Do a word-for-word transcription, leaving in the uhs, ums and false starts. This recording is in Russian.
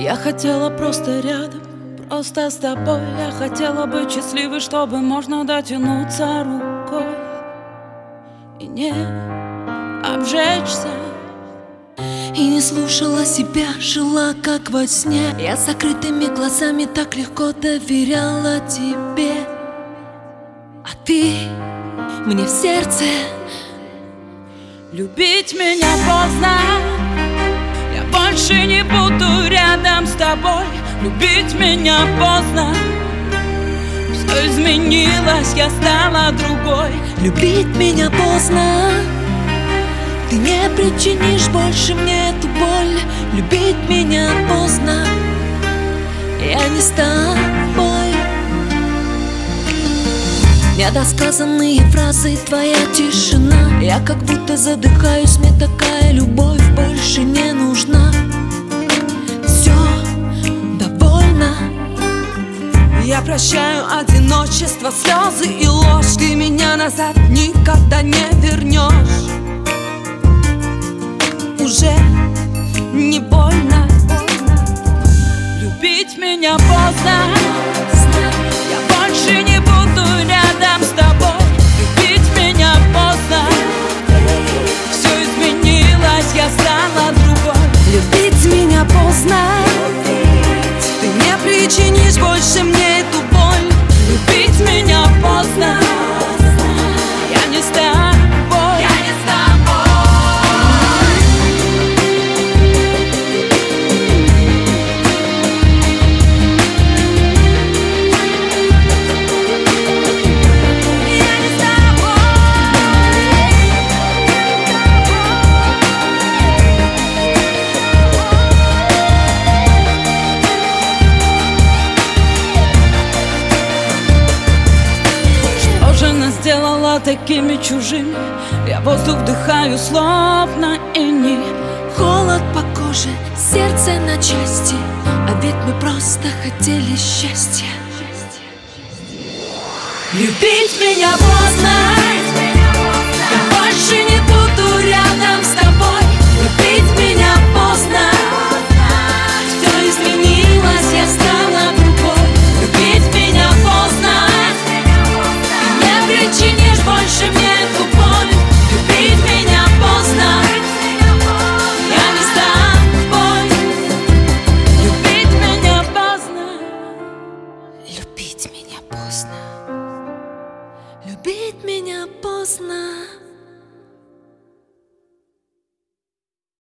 Я хотела просто рядом, просто с тобой. Я хотела быть счастливой, чтобы можно дотянуться рукой и не обжечься. И не слушала себя, жила как во сне. Я с закрытыми глазами так легко доверяла тебе, а ты мне в сердце. Любить меня поздно, я больше не буду рядом с тобой. Любить меня поздно, все изменилось, я стала другой. Любить меня поздно, ты не причинишь больше мне эту боль. Любить меня поздно, я не с тобой. Недосказанные фразы, твоя тишина. Я как будто задыхаюсь, мне такая любовь больше не нужна. Все, довольно. Я прощаю одиночество, слезы и ложь. Ты меня назад никогда не вернешь. Уже не больно. Любить меня поздно, я больше не буду рядом с тобой. Любить меня поздно, все изменилось, я стала другой. Любить меня поздно, ты не причинишь больше мне эту боль. Любить меня поздно, я не с тобой, я не с тобой. Сделала такими чужими. Я воздух вдыхаю, словно иней. холод по коже, сердце на части. А ведь мы просто хотели счастья. Любить меня поздно, я больше не буду рядом с тобой. Любить меня поздно, все изменилось, я стала другой. Любить меня поздно, ты не причинишь больше мне эту боль. Любить меня поздно, я не с тобой. Любить меня поздно, Любить меня поздно. Любить меня поздно.